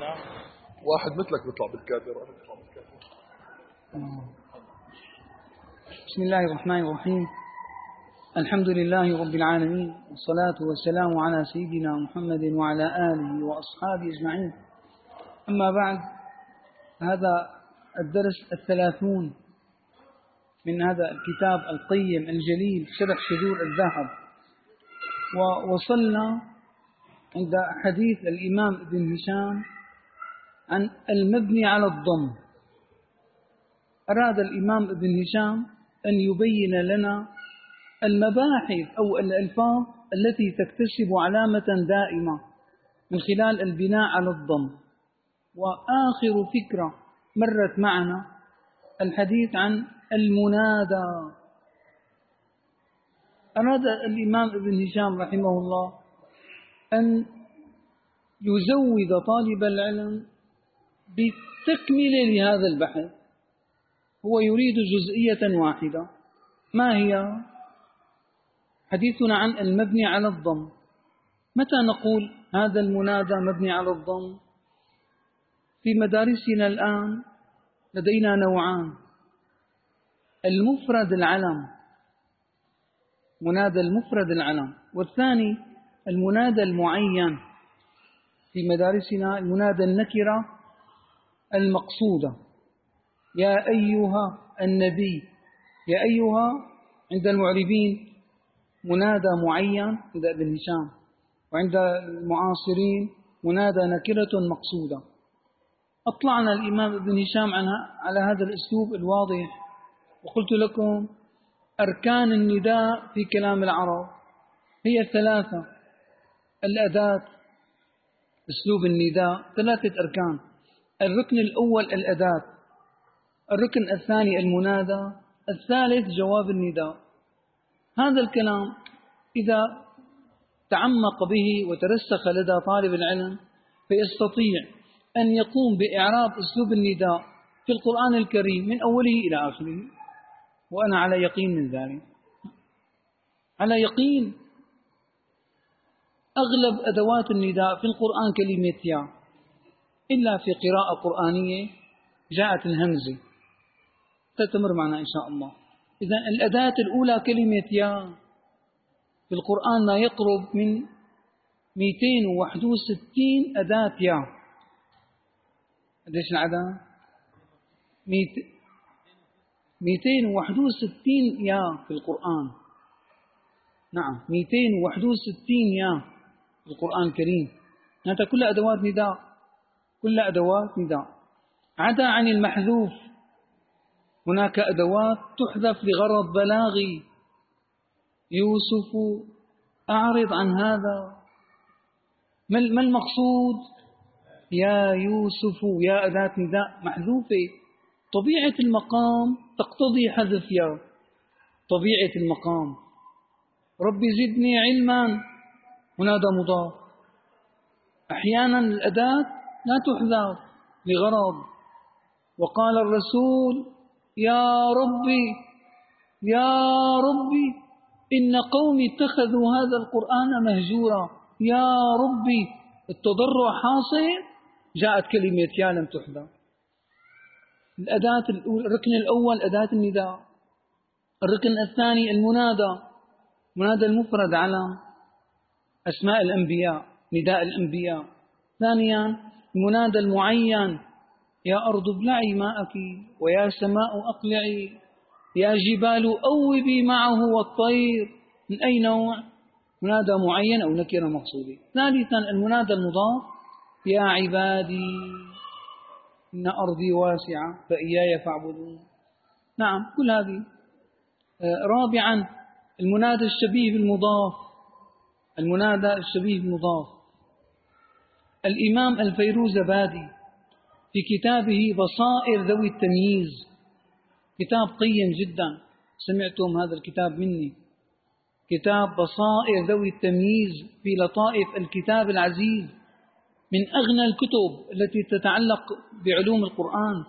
واحد مثلك بيطلع بالكادر. بسم الله الرحمن الرحيم. الحمد لله رب العالمين، والصلاة والسلام على سيدنا محمد وعلى آله وأصحابه أجمعين. أما بعد، هذا الدرس 30 من هذا الكتاب القيم الجليل شرح شذور الذهب، ووصلنا عند حديث الإمام ابن هشام عن المبني على الضم. أراد الإمام ابن هشام أن يبين لنا المباحث أو الألفاظ التي تكتسب علامة دائمة من خلال البناء على الضم. وآخر فكرة مرت معنا الحديث عن المنادى. أراد الإمام ابن هشام رحمه الله أن يزود طالب العلم بتكملة لهذا البحث. هو يريد جزئية واحدة، ما هي؟ حديثنا عن المبني على الضم. متى نقول هذا المنادى مبني على الضم؟ في مدارسنا الآن لدينا نوعان: المفرد العلم، منادى المفرد العلم، والثاني المنادى المعين. في مدارسنا المنادى النكرة المقصودة، يا أيها النبي. يا أيها عند المعربين منادى معين عند ابن هشام، وعند المعاصرين منادى نكرة مقصودة. أطلعنا الإمام ابن هشام على هذا الأسلوب الواضح، وقلت لكم أركان النداء في كلام العرب هي 3: الأداة، أسلوب النداء 3 أركان. الركن الأول الأداة، الركن الثاني المنادى، الثالث جواب النداء. هذا الكلام إذا تعمق به وترسخ لدى طالب العلم فيستطيع أن يقوم بإعراب أسلوب النداء في القرآن الكريم من أوله إلى آخره، وأنا على يقين من ذلك، على يقين. أغلب أدوات النداء في القرآن كلمة يا، إلا في قراءة قرآنية جاءت الهمزة، تستمر معنا إن شاء الله. إذن الأداة الأولى كلمة يا. في القرآن ما يقرب من 261 أداة يا. قديش العدد؟ 261 يا في القرآن. نعم، 261 يا في القرآن الكريم. هذا كلها أدوات نداء، كلها أدوات نداء، عدا عن المحذوف. هناك أدوات تحذف لغرض بلاغي: يوسف أعرض عن هذا. ما المقصود؟ يا يوسف، يا أداة نداء محذوفة. طبيعة المقام تقتضي حذف يا، طبيعة المقام. ربي زدني علما، منادى مضاف. أحيانا الأداة لا تحذف لغرض. وقال الرسول يا ربي، يا ربي إن قومي اتخذوا هذا القرآن مهجورا. يا ربي، التضرع حاصل، جاءت كلمة يا لم تحذف. الأداة الركن الأول أداة النداء. الركن الثاني المنادى، منادى المفرد على أسماء الأنبياء، نداء الأنبياء. ثانيا المنادى المعين: يا أرض ابلعي ماءك، ويا سماء أقلعي، يا جبال أوبي معه والطير. من أي نوع؟ منادى معين أو نكرة مقصودة. ثالثا المنادى المضاف: يا عبادي إن أرضي واسعة فإياي فاعبدون. نعم، كل هذه. رابعا المنادى الشبيه بالمضاف، المنادى الشبيه بالمضاف. الإمام الفيروزبادي في كتابه بصائر ذوي التمييز، كتاب قيم جدا، سمعتم هذا الكتاب مني، كتاب بصائر ذوي التمييز في لطائف الكتاب العزيز، من أغنى الكتب التي تتعلق بعلوم القرآن.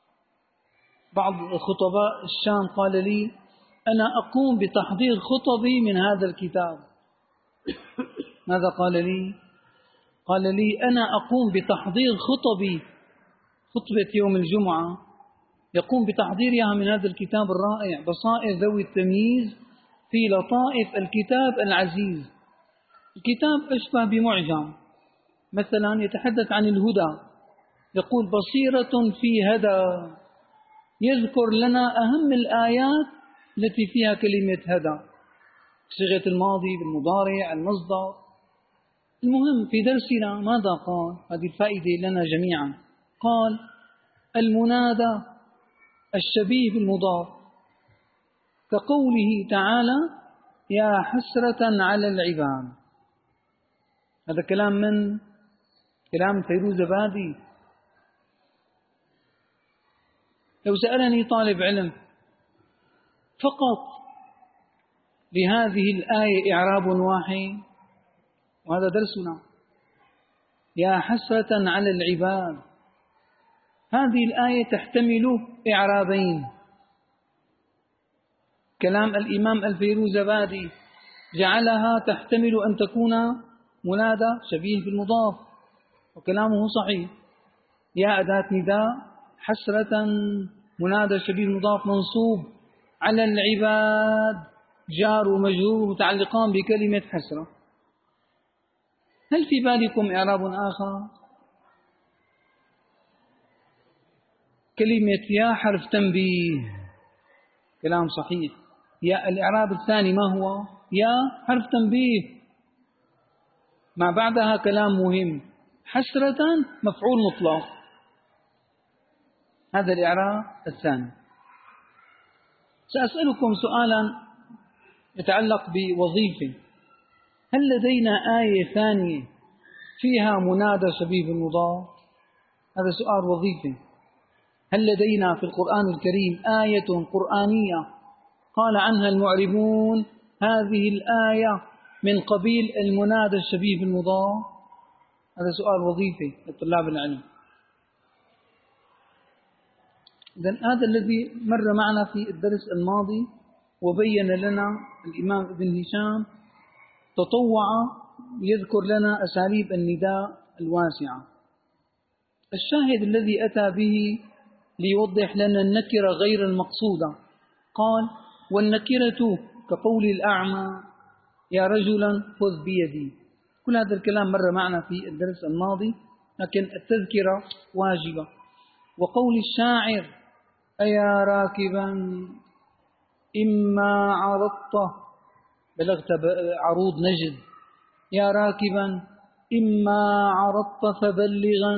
بعض خطباء الشام قال لي: أنا أقوم بتحضير خطبي من هذا الكتاب. ماذا قال لي؟ قال لي أنا أقوم بتحضير خطبة يوم الجمعة، يقوم بتحضيرها من هذا الكتاب الرائع بصائر ذوي التمييز في لطائف الكتاب العزيز. الكتاب أشبه بمعجم، مثلا يتحدث عن الهدى، يقول بصيرة في هدى، يذكر لنا أهم الآيات التي فيها كلمة هدى، صيغة الماضي بالمضارع المصدر. المهم في درسنا ماذا قال؟ هذه الفائدة لنا جميعا. قال المنادى الشبيه بالمضاف كقوله تعالى يا حسرة على العباد. هذا كلام من كلام فيروزآبادي. لو سألني طالب علم فقط لهذه الآية إعراب واحد، وهذا درسنا، يا حسرة على العباد، هذه الآية تحتمل إعرابين. كلام الإمام الفيروزآبادي جعلها تحتمل أن تكون منادى شبيه بالمضاف، وكلامه صحيح. يا أداة نداء، حسرة منادى شبيه بالمضاف منصوب، على العباد جار ومجرور متعلقان بكلمة حسرة. هل في بالكم إعراب آخر؟ كلمة يا حرف تنبيه، كلام صحيح. يا الإعراب الثاني ما هو؟ يا حرف تنبيه ما بعدها كلام مهم، حسرة مفعول مطلق، هذا الإعراب الثاني. سأسألكم سؤالا يتعلق بوظيفة. هل لدينا آية ثانية فيها منادى شبيه بالمضاف؟ هذا سؤال وظيفة. هل لدينا في القرآن الكريم آية قرآنية قال عنها المعربون هذه الآية من قبيل المنادى الشبيه بالمضاف؟ هذا سؤال وظيفي لطلاب العلم. إذن هذا الذي مر معنا في الدرس الماضي، وبين لنا الإمام ابن هشام تطوع يذكر لنا أساليب النداء الواسعة. الشاهد الذي أتى به ليوضح لنا النكرة غير المقصودة، قال والنكرة كقول الأعمى يا رجلا خذ بيدي. كل هذا الكلام مر معنا في الدرس الماضي، لكن التذكرة واجبة. وقول الشاعر أيا راكبا إما عرضت، بلغت عروض نجد، يا راكبا إما عرضت فبلغا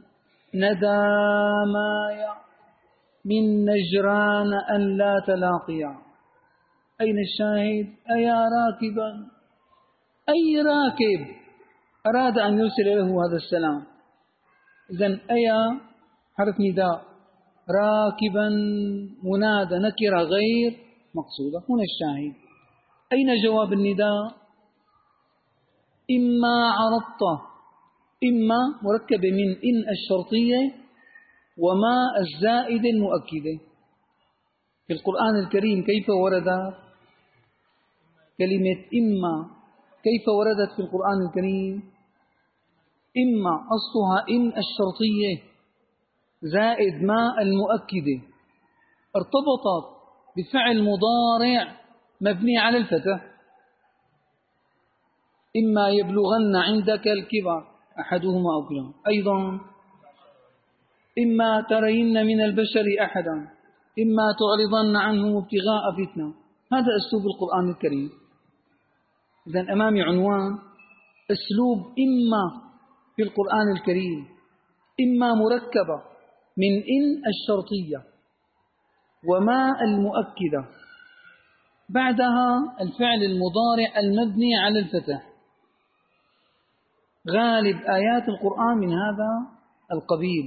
ندامايا من نجران أن لا تلاقيا. أين الشاهد؟ أيا راكبا، أي راكب أراد أن يرسل له هذا السلام. إذن أيا حرف نداء، راكبا منادى نكرة غير مقصودة. هنا الشاهد. أين جواب النداء؟ إما عرضت، إما مركبة من إن الشرطية وما الزائد المؤكدة. في القرآن الكريم كيف وردت كلمة إما؟ كيف وردت في القرآن الكريم؟ إما أصلها إن الشرطية زائد ما المؤكدة، ارتبطت بفعل مضارع مبني على الفتح. إما يبلغن عندك الكبر أحدهما أو كلاهما. أيضا إما ترين من البشر أحدا، إما تعرضن عنهم ابتغاء فتنة. هذا أسلوب القرآن الكريم. إذن أمامي عنوان أسلوب إما في القرآن الكريم، إما مركبة من إن الشرطية وما المؤكدة، بعدها الفعل المضارع المبني على الفتح. غالب آيات القرآن من هذا القبيل،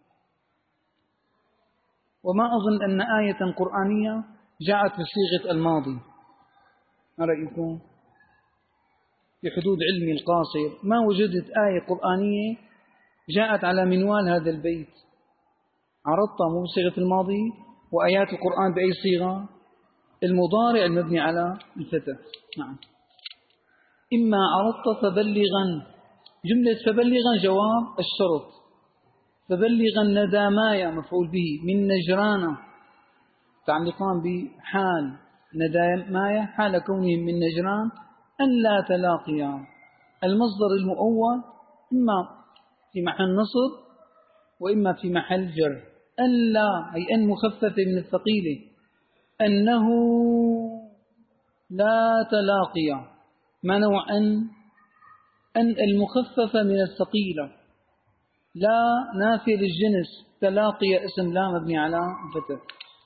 وما أظن أن آية قرآنية جاءت بصيغة الماضي. ما رأيكم؟ في حدود علمي القاصر ما وجدت آية قرآنية جاءت على منوال هذا البيت. عرضت مو بصيغة الماضي، وآيات القرآن بأي صيغة؟ المضارع المبني على الفتح. نعم. إما عرضت فبلغا جملة فبلغا جواب الشرط، فبلغا ندامايا مفعول به من نجران تعلقان بحال ندامايا حال كونهم من نجران أن لا تلاقيا. المصدر المؤول إما في محل نصب وإما في محل جر. أن لا أي أن مخففة من الثقيلة، أنه لا تلاقيا. ما نوع أن المخففة من الثقيلة، لا نافية للجنس، تلاقي اسم لا مبني على الفتح.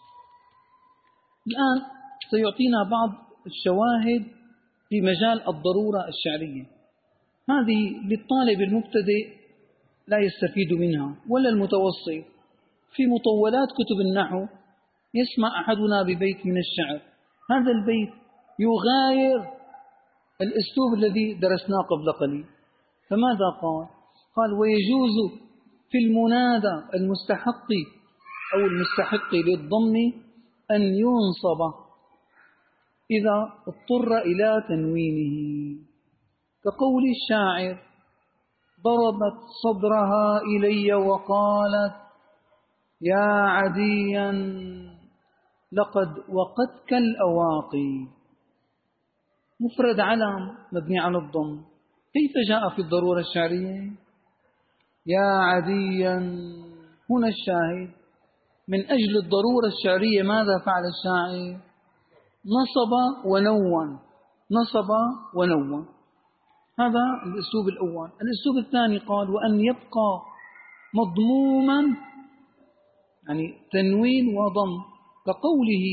الآن سيعطينا بعض الشواهد في مجال الضرورة الشعرية. هذه للطالب المبتدئ لا يستفيد منها ولا المتوسط. في مطولات كتب النحو يسمع أحدنا ببيت من الشعر، هذا البيت يغاير الأسلوب الذي درسناه قبل قليل. فماذا قال؟ قال ويجوز في المنادى المستحق أو المستحق للضم أن ينصب إذا اضطر إلى تنوينه، كقول الشاعر ضربت صدرها إلي وقالت يا عديا لقد وقتك الأواقي. مفرد علم مبني على الضم، كيف جاء في الضرورة الشعرية؟ يا عديا. هنا الشاهد من أجل الضرورة الشعرية ماذا فعل الشاعر؟ نصب ونون، نصب ونون. هذا الأسلوب الأول. الأسلوب الثاني قال وأن يبقى مضموما، يعني تنوين وضم، كقوله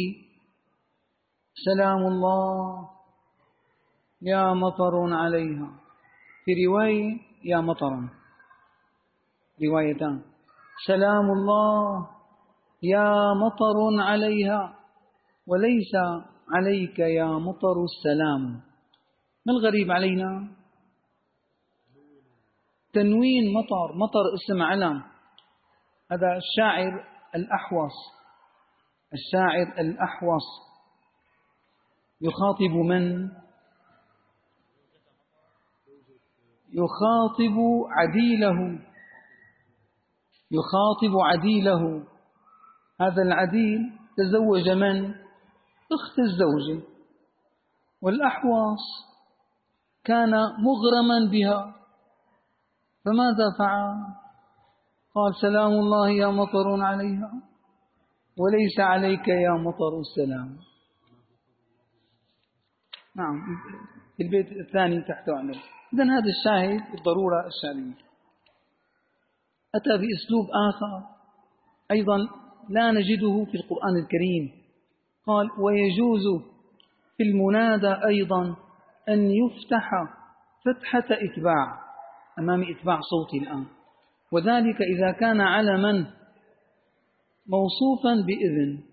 سلام الله يا مطر عليها، في رواية يا مطرا، روايتان، سلام الله يا مطر عليها وليس عليك يا مطر السلام. ما الغريب علينا؟ تنوين مطر، مطر اسم علم. هذا الشاعر الأحوص، الشاعر الأحوص يخاطب من؟ يخاطب عديله، يخاطب عديله. هذا العديل تزوج من؟ أخت الزوجة، والأحوص كان مغرما بها، فماذا فعل؟ قال سلام الله يا مطر عليها وليس عليك يا مطر السلام. نعم، في البيت الثاني تحت علم. إذن هذا الشاهد الضرورة الشعرية. أتى بأسلوب آخر أيضا لا نجده في القرآن الكريم، قال ويجوز في المنادى أيضا أن يفتح فتحة إتباع، أمام إتباع صوتي الآن، وذلك إذا كان علما موصوفا بإذن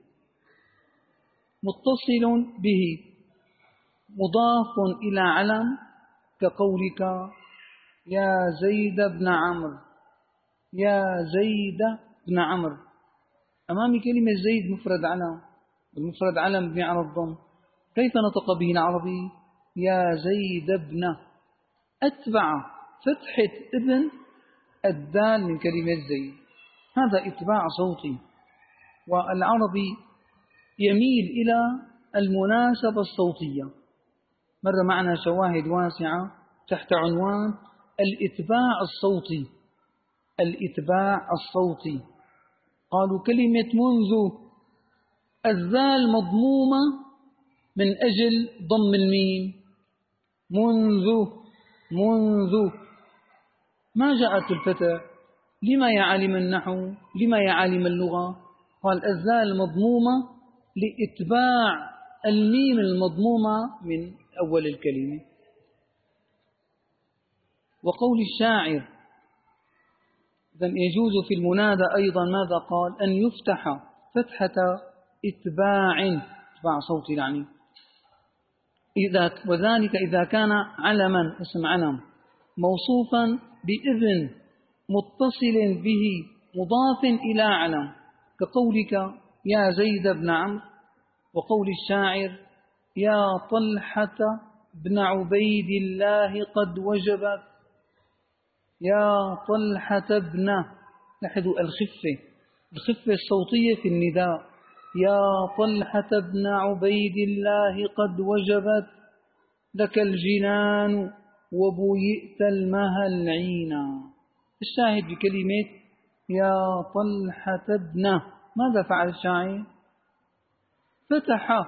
متصل به مضاف إلى علم، كقولك يا زيد بن عمرو، يا زيد بن عمرو. أمامي كلمة زيد مفرد علم، والمفرد علم مبني على الضم، كيف نطق به العربي؟ يا زيد بن، أتبع فتحة ابن الدال من كلمة زيد، هذا اتباع صوتي. والعربي يميل إلى المناسبة الصوتية. مر معنا شواهد واسعة تحت عنوان الإتباع الصوتي، الإتباع الصوتي. قالوا كلمة منذ الذال مضمومة من أجل ضم الميم، منذ ما جاءت الفتح. لما يا عالم النحو، لما يا عالم اللغة؟ قال الذال مضمومة لإتباع الميم المضمومة من أول الكلمة. وقول الشاعر إذن يجوز في المنادى أيضا ماذا قال؟ أن يفتح فتحة إتباع صوتي يعني، وذلك إذا كان علما اسم علم موصوفا بإذن متصل به مضاف إلى علم، كقولك يا زيد بن عمرو، وقول الشاعر يا طلحة بن عبيد الله قد وجبت. يا طلحة ابن. لاحظوا الخفة الصوتية في النداء. يا طلحة ابن عبيد الله قد وجبت لك الجنان وبويئت المهل عينا. الشاهد بكلمة يا طلحة ابن، ماذا فعل الشاعر؟ فتح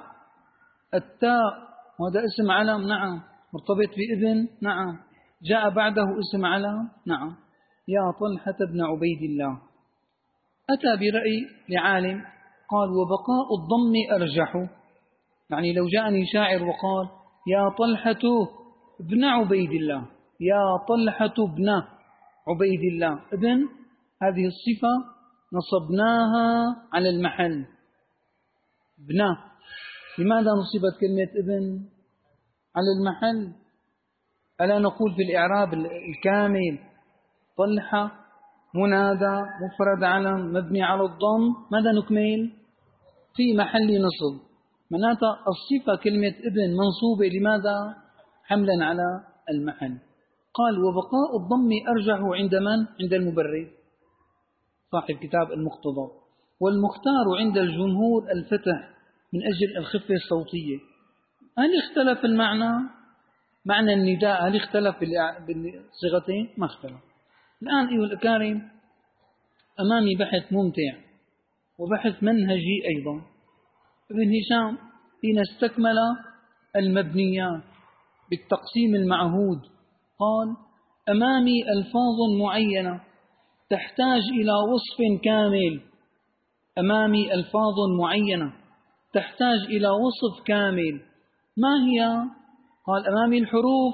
التاء، وهذا اسم علم، نعم، مرتبط بابن، نعم، جاء بعده اسم علم، نعم، يا طلحة ابن عبيد الله. أتى برأي لعالم قال وبقاء الضم أرجح، يعني لو جاءني شاعر وقال يا طلحة ابن عبيد الله، يا طلحة ابن عبيد الله، ابن هذه الصفة نصبناها على المحل ابن. لماذا نصبت كلمة ابن على المحل؟ ألا نقول في الإعراب الكامل طلحة منادى مفرد علم مبني على الضم، ماذا نكمل؟ في محل نصب. معناتها الصفة كلمة ابن منصوبة، لماذا؟ حملا على المحل. قال وبقاء الضم أرجح عند من؟ عند المبرد صاحب كتاب المقتضى. والمختار عند الجمهور الفتح من أجل الخفة الصوتية. هل اختلف المعنى؟ معنى النداء هل اختلف بالصيغتين؟ ما اختلف. الآن أيها الأكارم أمامي بحث ممتع وبحث منهجي أيضا. ابن هشام حين استكمل المبنيات بالتقسيم المعهود قال أمامي ألفاظ معينة تحتاج إلى وصف كامل. أمامي ألفاظ معينة تحتاج إلى وصف كامل. ما هي؟ قال أمامي الحروف.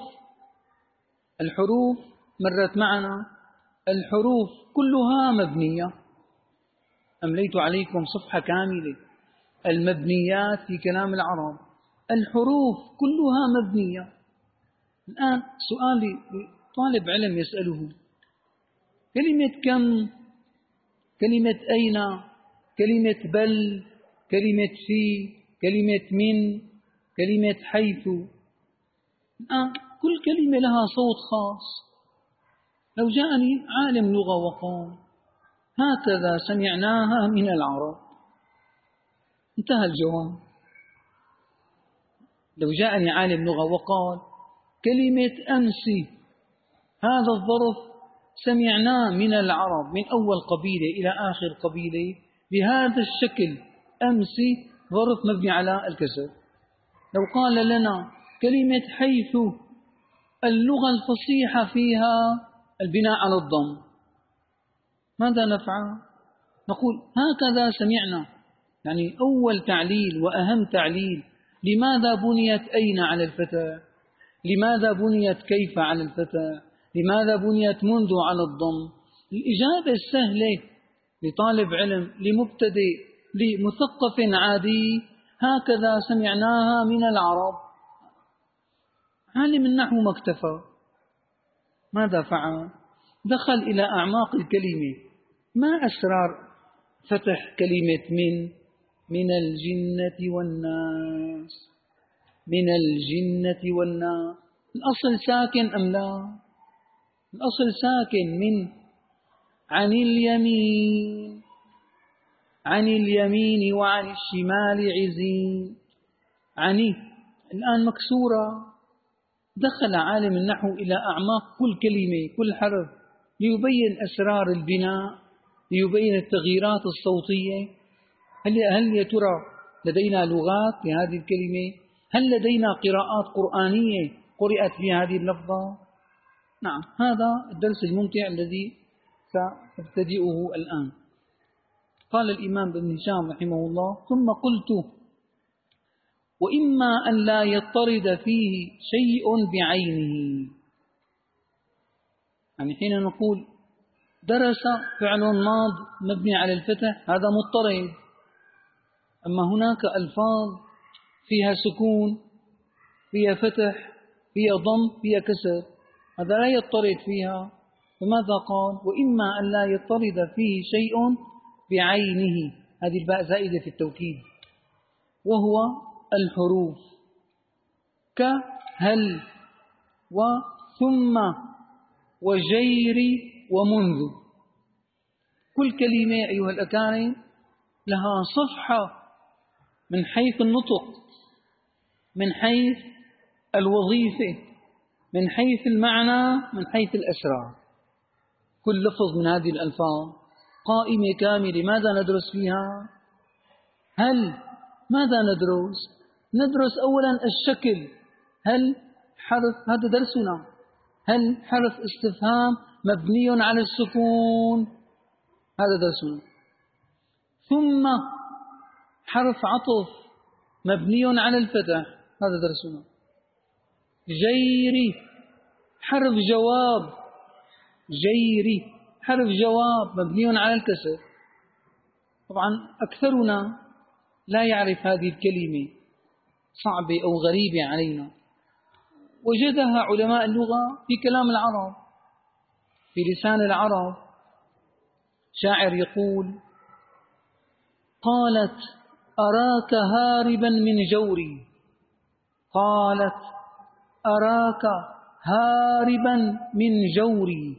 الحروف مرت معنا، الحروف كلها مبنية. أمليت عليكم صفحة كاملة المبنيات في كلام العرب، الحروف كلها مبنية. الآن سؤالي طالب علم يسأله كلمة كم، كلمة أين، كلمة بل، كلمة في، كلمة من، كلمة حيث. الآن كل كلمة لها صوت خاص. لو جاءني عالم لغة وقال هكذا سمعناها من العرب، انتهى الجواب. لو جاءني عالم لغة وقال كلمة أمس هذا الظرف سمعناه من العرب من أول قبيلة إلى آخر قبيلة بهذا الشكل، أمس ظرف مبني على الكسر. لو قال لنا كلمة حيث اللغة الفصيحة فيها البناء على الضم، ماذا نفعل؟ نقول هكذا سمعنا، يعني أول تعليل وأهم تعليل. لماذا بنيت أين على الفتح؟ لماذا بنيت كيف على الفتح؟ لماذا بنيت منذ على الضم؟ الإجابة السهلة لطالب علم، لمبتدئ، لمثقف عادي، هكذا سمعناها من العرب. عالم النحو ما اكتفى، ماذا فعل؟ دخل إلى أعماق الكلمة. ما أسرار فتح كلمة من الجنة والناس، من الجنة والناس. الأصل ساكن أم لا؟ الأصل ساكن. من عن اليمين، عن اليمين وعن الشمال عزين، عني الآن مكسورة. دخل عالم النحو إلى أعماق كل كلمة كل حرف ليبين أسرار البناء، ليبين التغييرات الصوتية. هل يا ترى لدينا لغات لهذه الكلمة؟ هل لدينا قراءات قرآنية قرأت في هذه اللفظة؟ نعم، هذا الدرس الممتع الذي سأبتدئه الآن. قال الإمام ابن هشام رحمه الله ثم قلت وإما أن لا يضطرد فيه شيء بعينه. يعني حين نقول درس فعل ماض مبني على الفتح هذا مضطرد، أما هناك ألفاظ فيها سكون، فيها فتح، فيها ضم، فيها كسر، هذا لا يضطرد فيها. فماذا قال؟ وإما أن لا يضطرد فيه شيء بعينه، هذه الباء زائدة في التوكيد، وهو الحروف كهل وثم وجير ومنذ. كل كلمة أيها الأكارم لها صفحة من حيث النطق، من حيث الوظيفة، من حيث المعنى، من حيث الأسرار. كل لفظ من هذه الألفاظ قائمة كاملة. ماذا ندرس فيها؟ ماذا ندرس؟ ندرس أولا الشكل. هل حرف، هذا درسنا، هل حرف استفهام مبني على السكون؟ هذا درسنا. ثم حرف عطف مبني على الفتح، هذا درسنا. جيري حرف جواب، جيري حرف جواب مبني على الكسر. طبعا أكثرنا لا يعرف هذه الكلمة، صعبة أو غريبة علينا. وجدها علماء اللغة في كلام العرب، في لسان العرب. شاعر يقول: قالت أراك هاربا من جوري، قالت أراك هاربا من جوري،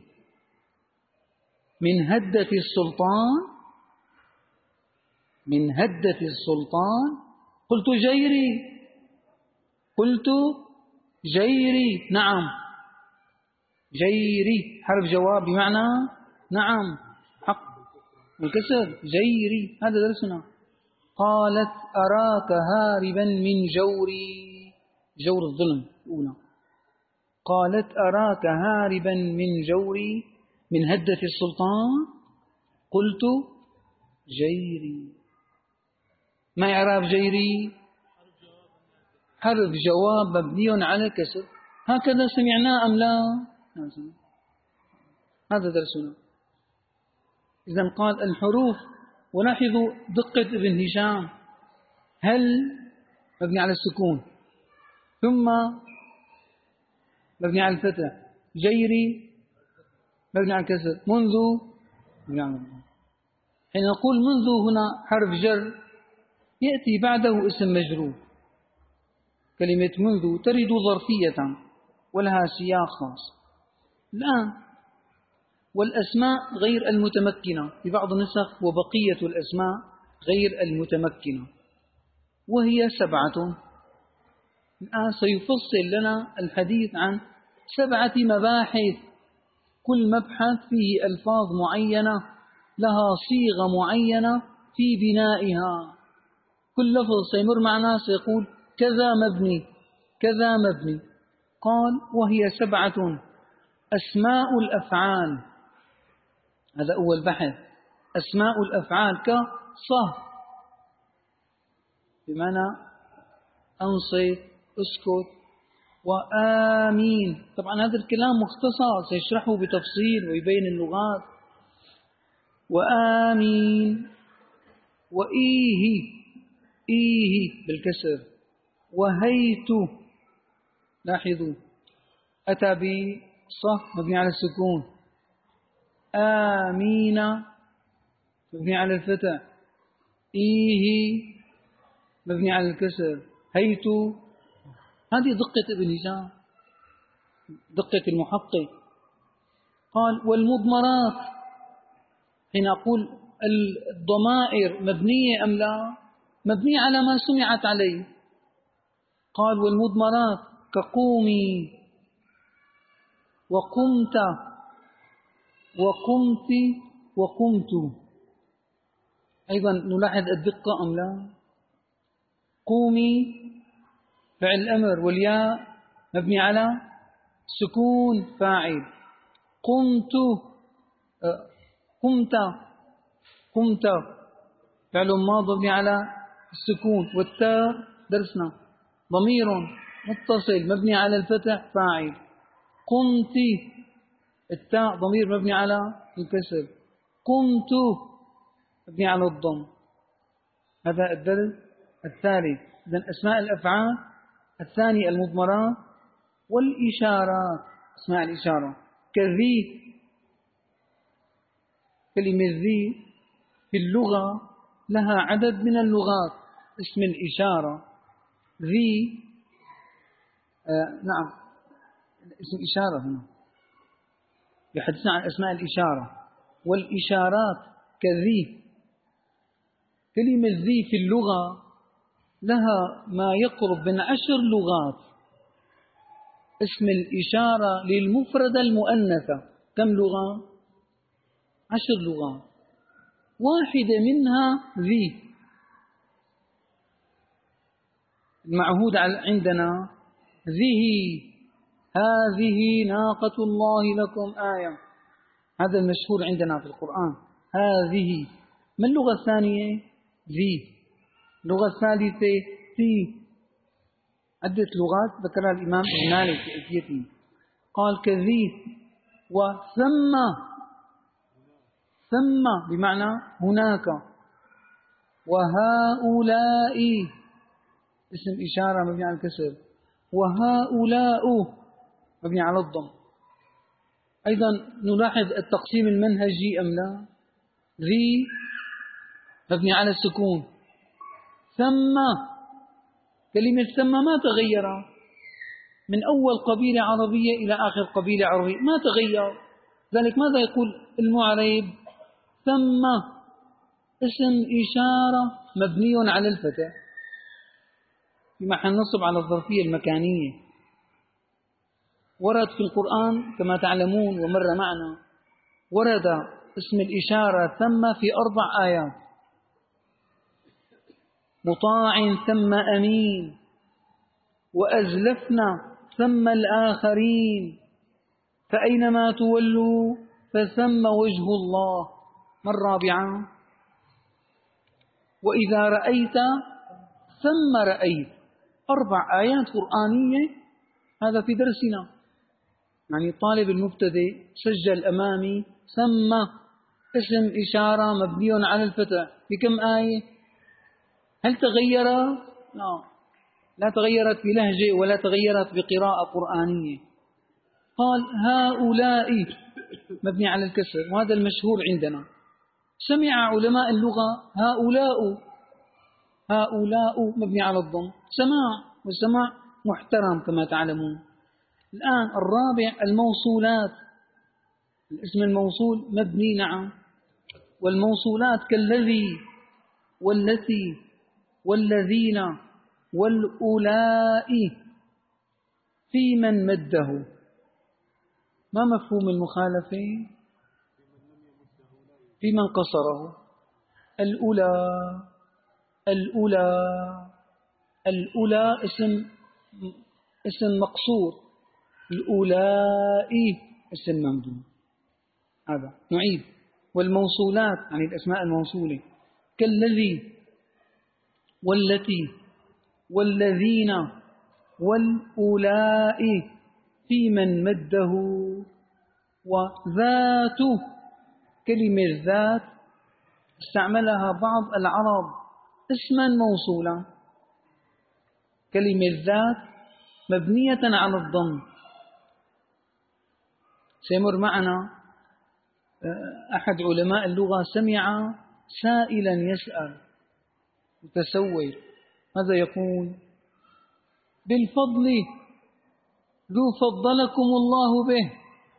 من هدة السلطان، من هدة السلطان. قلت جيري، قلت جيري، نعم. جيري حرف جواب بمعنى نعم، حق الكسر. جيري هذا درسنا. قالت أراك هاربا من جوري، جور الظلم الأولى. قالت أراك هاربا من جوري من هدة السلطان. قلت جيري. ما إعراب جيري؟ حرف جواب مبني على الكسر. هكذا سمعناه أم لا؟ هذا درسنا. إذن قال الحروف. ولاحظوا دقة ابن هشام: هل مبني على السكون، ثم مبني على الفتح، جيري مبني على الكسر، منذ مبني على الفتح. حين نقول منذ هنا حرف جر، يأتي بعده اسم مجرور. كلمة منذ ترد ظرفية ولها سياق خاص. الآن والأسماء غير المتمكنة في بعض النسخ، وبقية الأسماء غير المتمكنة، وهي 7. الآن سيفصل لنا الحديث عن 7 مباحث، كل مبحث فيه ألفاظ معينة لها صيغة معينة في بنائها. كل لفظ سيمر معنا سيقول كذا مبني، كذا مبني. قال: وهي 7: أسماء الأفعال. هذا أول بحث. أسماء الأفعال كصه بمعنى أنصت، اسكت، وآمين. طبعا هذا الكلام مختصر سيشرحه بتفصيل ويبين اللغات. وآمين، وإيه، إيه بالكسر، وهيت. لاحظوا أتى بصه مبني على السكون، آمين مبني على الفتح، إيه مبني على الكسر، هيت. هذه دقة ابن هشام، دقة المحقق. قال: والمضمرات. حين أقول الضمائر مبنية أم لا؟ مبنية على ما سمعت عليه. قال: والمضمرات كقومي، وقمت، وقمت، وقمت. أيضا نلاحظ الدقة أم لا؟ قومي فعل الأمر، والياء مبني على سكون فاعل. قمت، قمت، قمت فعل ماضي مبني على السكون، والتاء درسنا ضمير متصل مبني على الفتح فاعل. قمت، التاء ضمير مبني على الكسر. قمت مبني على الضم. هذا الدرس الثالث. إذن أسماء الأفعال. الثاني المضمرات والإشارات. أسماء الإشارة كذي. كلمة ذي في اللغة لها عدد من اللغات. اسم الإشارة ذي، نعم اسم إشارة هنا. يحدثنا عن أسماء الإشارة والإشارات كذي. كلمة ذي في اللغة لها ما يقرب من 10 لغات. اسم الإشارة للمفردة المؤنثة كم لغة؟ 10 لغات، واحدة منها ذي. المعهود عندنا ذه، هذه ناقة الله لكم آية، هذا المشهور عندنا في القرآن. هذه. ما اللغة الثانية؟ ذي. اللغة الثالثة ذي. عدة لغات ذكرها الإمام ابن مالك في ألفيته، قال كذي وثم. ثم بمعنى هناك. وهؤلاء اسم إشارة مبني على الكسر، وهؤلاء مبني على الضم. أيضا نلاحظ التقسيم المنهجي أم لا؟ ذي مبني على السكون. ثم، كلمة ثم ما تغير من أول قبيلة عربية إلى آخر قبيلة عربية، ما تغير. ذلك ماذا يقول المعرب؟ ثم اسم إشارة مبني على الفتح في محل نصب على الظرفية المكانية. ورد في القرآن كما تعلمون ومر معنا، ورد اسم الإشارة ثم في 4 آيات: مطاع ثم أمين، وأزلفنا ثم الآخرين، فأينما تولوا فثم وجه الله. ما الرابعة؟ وإذا رأيت ثم رأيت. 4 آيات قرآنية، هذا في درسنا. يعني الطالب المبتدئ سجل أمامي ثم اسم إشارة مبني على الفتح بكم آية؟ هل تغير؟ لا تغيرت بلهجة ولا تغيرت بقراءة قرآنية. قال هؤلاء مبني على الكسر، وهذا المشهور عندنا. سمع علماء اللغة هؤلاء مبني على الضم، سماع، والسماع محترم كما تعلمون. الآن الرابع الموصولات. الاسم الموصول مبني، نعم، والموصولات كالذي والتي والذين والأولاء في من مده. ما مفهوم المخالفة؟ في من قصره. الأولى اسم مقصور، الأولاء اسم ممدود. هذا نعيد. والموصولات يعني الأسماء الموصولة كالذي والتي والذين والأولاء في من مده. وذات، كلمة ذات استعملها بعض العرب اسما موصولا. كلمة ذات مبنية على الضم. سيمر معنا أحد علماء اللغة سمع سائلا يسأل متسول، ماذا يقول؟ بالفضل ذو فضلكم الله به.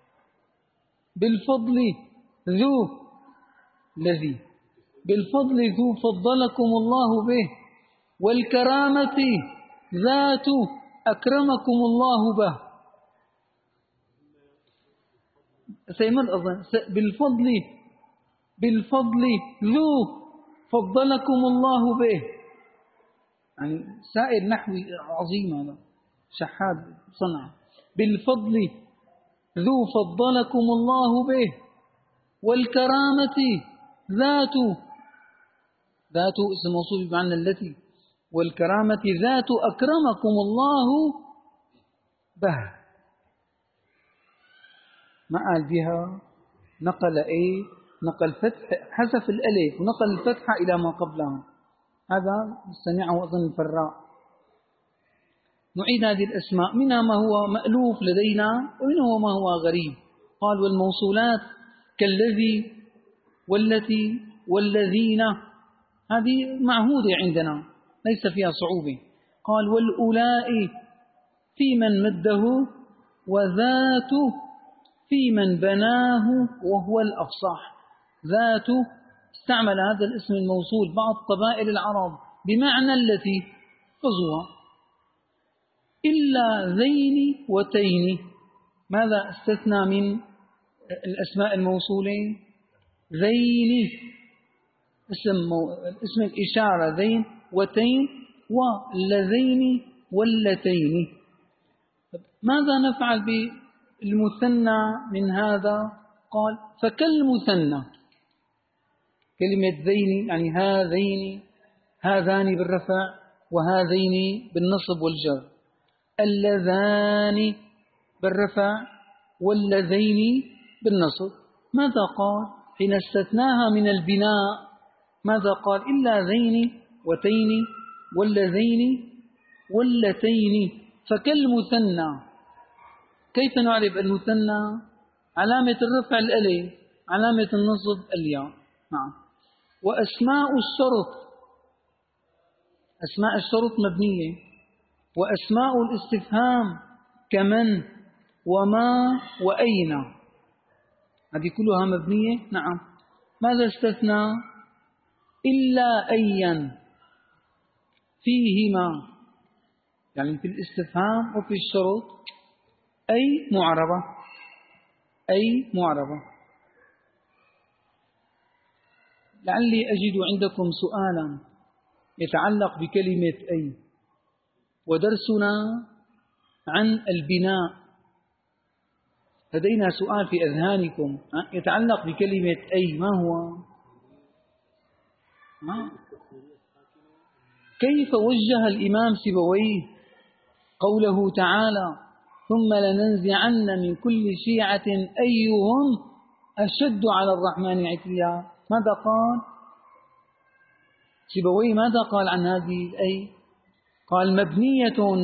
بالفضل ذو الذي، بالفضل ذو فضلكم الله به، والكرامة ذات أكرمكم الله به. سيمر أظن بالفضل ذو فضلكم الله به. يعني سائل نحوي عظيم، هذا شحاد صنع. بالفضل ذو فضلكم الله به، والكرامة ذات اسم موصول بمعنى التي، والكرامة ذات أكرمكم الله به. ما قال بها، نقل نقل فتح، حذف الألف ونقل الفتحة إلى ما قبلها. هذا سمعه أظن الفراء. نعيد هذه الأسماء، منها ما هو مألوف لدينا ومنها ما هو غريب. قال والموصولات كالذي والتي والذين، هذه معهودة عندنا ليس فيها صعوبة. قال والأولاء في من مده، وذات في من بناه وهو الأفصح. ذاته استعمل هذا الاسم الموصول بعض قبائل العرب بمعنى التي غزوها. إلا ذين وتين، ماذا استثنى من الأسماء الموصولين؟ ذين، اسم الإشارة ذين وتين، واللذين واللتين. ماذا نفعل بالمثنى من هذا؟ قال فكالمثنى. كلمة ذين يعني هذين، هذان بالرفع وهذين بالنصب والجر، اللذان بالرفع واللذين بالنصب. ماذا قال حين استثناها من البناء؟ ماذا قال؟ إلا ذين وتين واللذين واللتين. فكالمثنى. كيف نعرف المثنى؟ علامة الرفع الألف، علامة النصب الياء. نعم. وأسماء الشرط، أسماء الشرط مبنية، وأسماء الاستفهام كمن وما وأين، هذه كلها مبنية. نعم. ماذا استثنى؟ إلا أيا فيهما، يعني في الاستفهام وفي الشرط أي معربة، أي معربة. لعلي أجد عندكم سؤالا يتعلق بكلمة أي، ودرسنا عن البناء. لدينا سؤال في أذهانكم يتعلق بكلمة أي، ما هو؟ كيف وجه الإمام سيبويه قوله تعالى ثم لننزعن من كل شيعة أيهم أشد على الرحمن عتيا؟ ماذا قال سيبويه؟ ماذا قال عن هذه الأي؟ قال مبنية،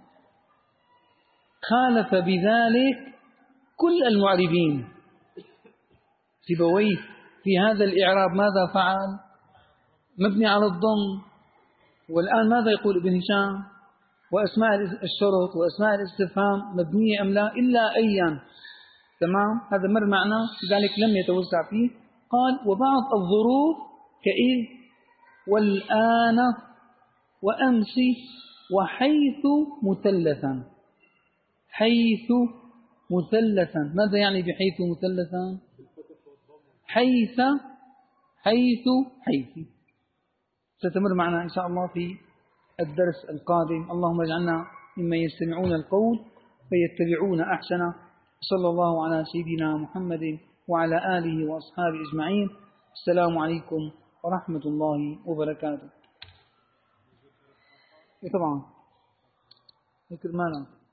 خالف بذلك كل المعربين. سيبويه في هذا الإعراب ماذا فعل؟ مبني على الضم. والآن ماذا يقول ابن هشام؟ وأسماء الشرط وأسماء الاستفهام مبنية أم لا؟ إلا أيا. تمام، هذا مر معنا، لذلك لم يتوسع فيه. قال وبعض الظروف كإذ والآن وأمس وحيث مثلثا. حيث مثلثا، ماذا يعني بحيث مثلثا؟ حيث حيث حيث. ستمر معنا إن شاء الله في الدرس القادم. اللهم اجعلنا ممن يستمعون القول فيتبعون أحسنه. صلى الله على سيدنا محمد وعلى آله وأصحابه أجمعين. السلام عليكم ورحمة الله وبركاته. طبعا ذكر مانا